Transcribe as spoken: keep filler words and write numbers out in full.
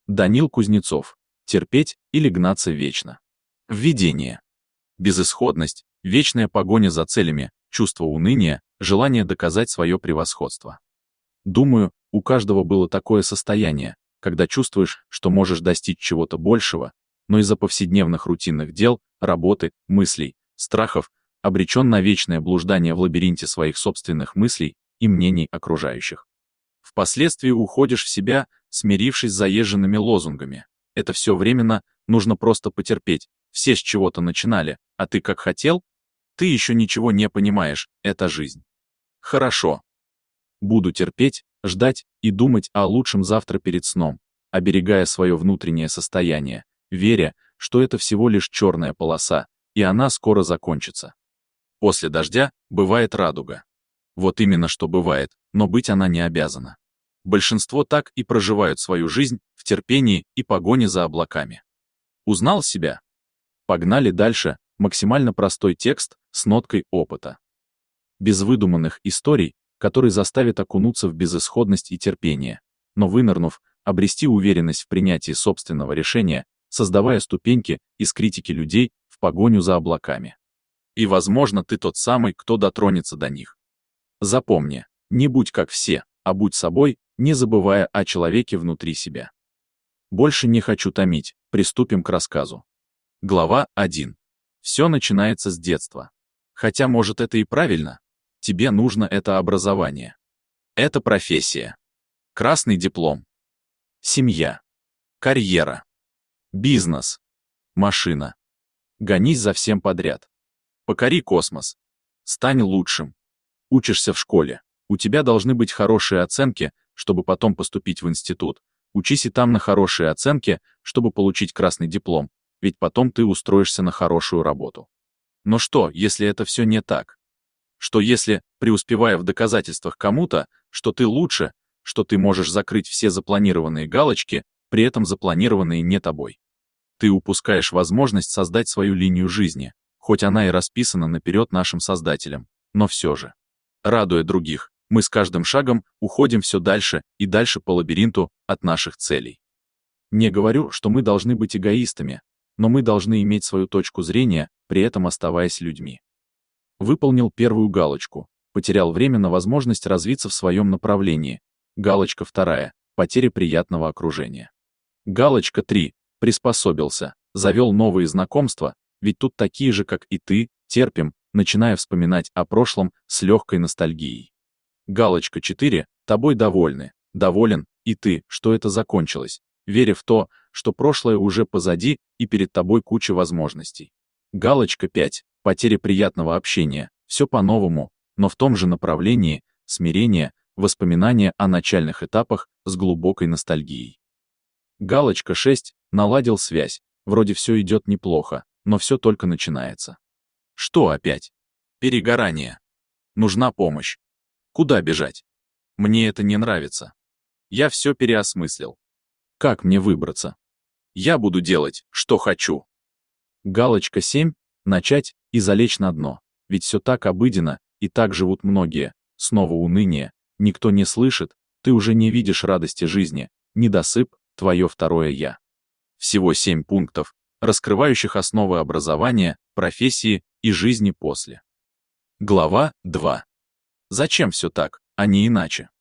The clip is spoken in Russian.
Данил Кузнецов. Терпеть или гнаться вечно. Введение. Безысходность, вечная погоня за целями, чувство уныния, желание доказать свое превосходство. Думаю, у каждого было такое состояние, когда чувствуешь, что можешь достичь чего-то большего, но из-за повседневных рутинных дел, работы, мыслей, страхов, обречен на вечное блуждание в лабиринте своих собственных мыслей и мнений окружающих. Впоследствии уходишь в себя, смирившись с заезженными лозунгами. Это все временно, нужно просто потерпеть, все с чего-то начинали, а ты как хотел? Ты еще ничего не понимаешь, это жизнь. Хорошо. Буду терпеть, ждать и думать о лучшем завтра перед сном, оберегая свое внутреннее состояние, веря, что это всего лишь черная полоса, и она скоро закончится. После дождя бывает радуга. Вот именно что бывает, но быть она не обязана. Большинство так и проживают свою жизнь в терпении и погоне за облаками. Узнал себя? Погнали дальше, максимально простой текст с ноткой опыта. Без выдуманных историй, которые заставят окунуться в безысходность и терпение, но вынырнув, обрести уверенность в принятии собственного решения, создавая ступеньки из критики людей в погоню за облаками. И, возможно, ты тот самый, кто дотронется до них. Запомни, не будь как все, а будь собой, не забывая о человеке внутри себя. Больше не хочу томить, приступим к рассказу. Глава один. Все начинается с детства. Хотя, может, это и правильно. Тебе нужно это образование. Это профессия. Красный диплом. Семья. Карьера. Бизнес. Машина. Гонись за всем подряд. Покори космос. Стань лучшим. Учишься в школе. У тебя должны быть хорошие оценки, чтобы потом поступить в институт. Учись и там на хорошие оценки, чтобы получить красный диплом, ведь потом ты устроишься на хорошую работу. Но что, если это все не так? Что если, преуспевая в доказательствах кому-то, что ты лучше, что ты можешь закрыть все запланированные галочки, при этом запланированные не тобой? Ты упускаешь возможность создать свою линию жизни, хоть она и расписана наперед нашим Создателем, но все же. Радуя других, мы с каждым шагом уходим все дальше и дальше по лабиринту от наших целей. Не говорю, что мы должны быть эгоистами, но мы должны иметь свою точку зрения, при этом оставаясь людьми. Выполнил первую галочку, потерял время на возможность развиться в своем направлении. Галочка вторая, потеря приятного окружения. Галочка три, приспособился, завел новые знакомства, ведь тут такие же, как и ты, терпим, начиная вспоминать о прошлом с легкой ностальгией. Галочка четыре, тобой довольны, доволен и ты, что это закончилось, веря в то, что прошлое уже позади и перед тобой куча возможностей. Галочка пять, потеря приятного общения, все по-новому, но в том же направлении, смирение, воспоминания о начальных этапах с глубокой ностальгией. Галочка шесть, наладил связь, вроде все идет неплохо, но все только начинается. Что опять? Перегорание. Нужна помощь. Куда бежать? Мне это не нравится. Я все переосмыслил. Как мне выбраться? Я буду делать, что хочу. Галочка семь, начать и залечь на дно, ведь все так обыденно, и так живут многие. Снова уныние, никто не слышит, ты уже не видишь радости жизни, недосып, твое второе «я». Всего семь пунктов, раскрывающих основы образования, профессии и жизни после. Глава два. Зачем все так, а не иначе?